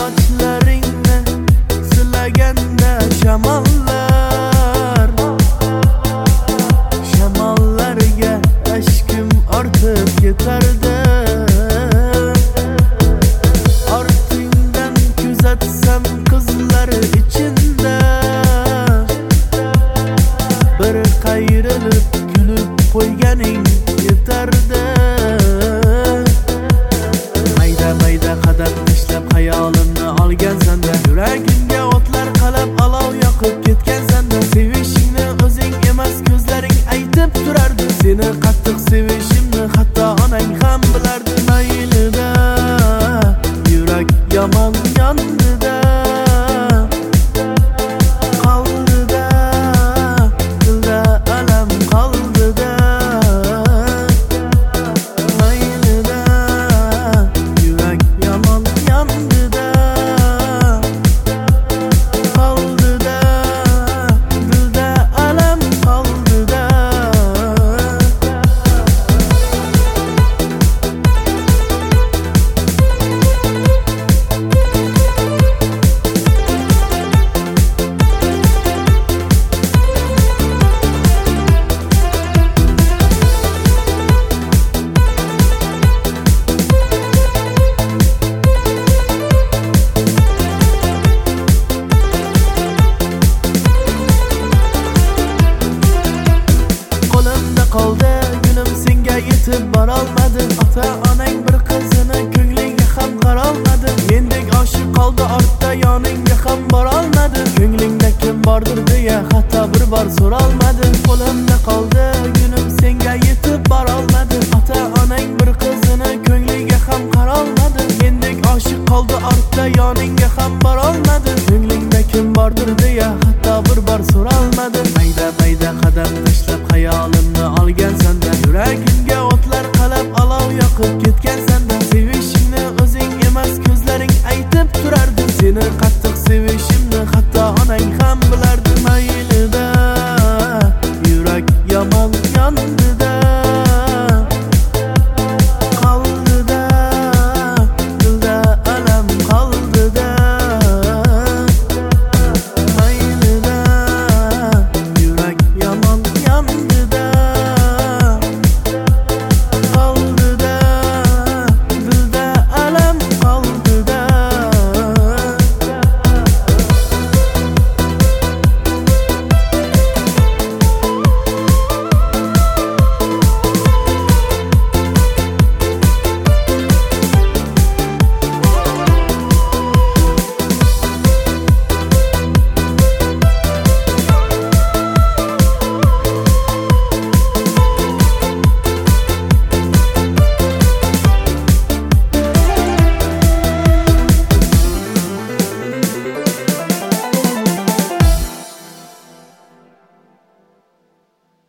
sochlaringni silaganda shamollarga ashkim ortib ketardi. Ortingdan kuzatsam qizlar ichinda bir qayrilib kulib qo'yganing yetardi. Mayda qadam tashlab xayolimni olgansanda, yuragimga o'tlar qalab olov yoqib ketgansanda, sevishingni o'zing emas ko'zlaring aytib turardi. Seni qattiq sevishimni hatto onang ham bilardi. Maylida yurak yomon yondida qoldida, dilda alam qoldida. Maylida yurak yomon yondida qoldida, dilda alam qoldida. Qo'limda qoldi gulim, senga yetib borolmadim. Ota-onang bir qizini ko'ngliga ham qarolmadi. Mendek oshiq qoldi ortda, yoningga ham borolmadi. Ko'nglingda kim bordir deya hatto bir bor so'rolmadim. Qo'limda qoldi gulim, senga yetib borolmadi. Ota-onang bir qizini ko'ngliga ham qarolmadi. Mendek oshiq qoldi ortda, yoningga ham borolmadi. Ko'nglingda kim bordir deya hatto bir bor so'rolmadim. Mayda qadam tashlab xayolimni olgansanda, yuragimga o'tlar qalab olov yoqib ketgansanda, sevishingni o'zing emas ko'zlaring aytib turardi. Seni